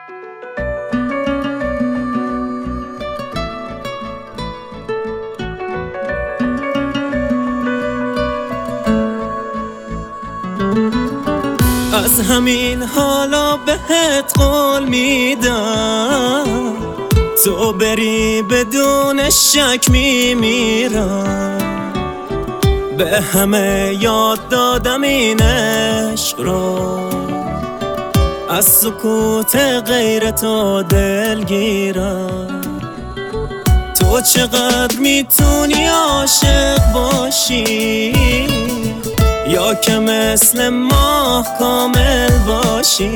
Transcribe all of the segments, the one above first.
از همین حالا بهت قول میدم تو بری بدون شک میمیرم. به همه یاد دادم این عشق رو، از سکوت غیر تو دلگیرم. تو چقدر میتونی عاشق باشی یا که مثل ماه کامل باشی،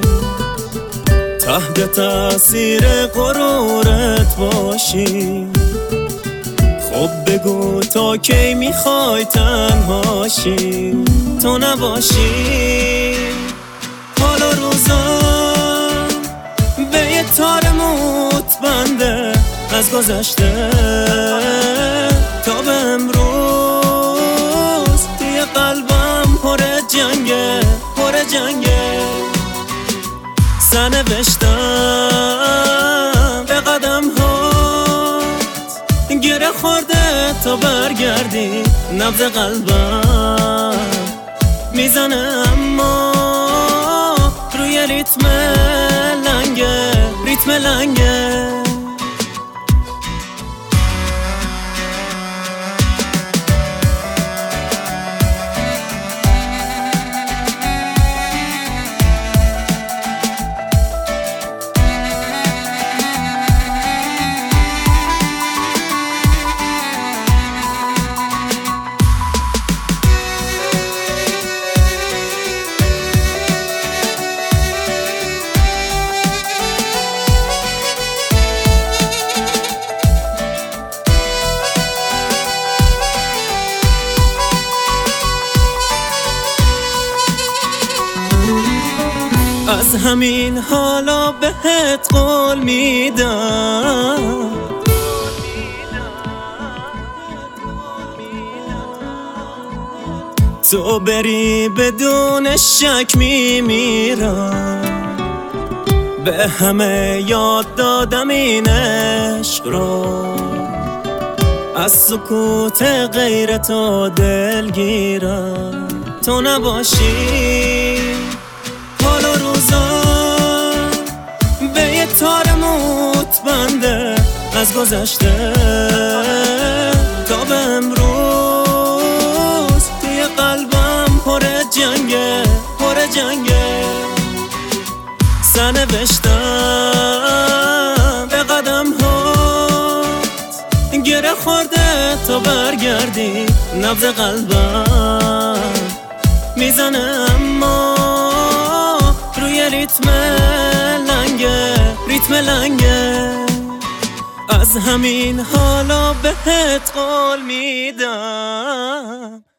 تحت تاثیر غرورت باشی. خب بگو تا کی میخوای تنهاشی، تو نباشی. حالا روزم به یه تار موت بنده از گذشته تا به امروز. توی قلبم پر جنگه، پر جنگه. سنوشتم به قدم هات، گره خورده تا برگردی. نبض قلبم میزنه اما روی ریتم لنگه، ریتم لنگه. از همین حالا بهت قول میدم تو بری بدون شک میمیرم. به همه یاد دادم این عشق رو، از سکوت غیر تو دلگیرم. تو نباشی. حالا روزم به یه تار موت بنده از گذشته تا به امروز. توی قلبم پر جنگه، پر جنگه. سنوشتم به قدم هات، گره خورده تا برگردی. نبض قلبم میزنه اما روی ریتم لنگه، ریتم لنگه. از همین حالا بهت قول میدم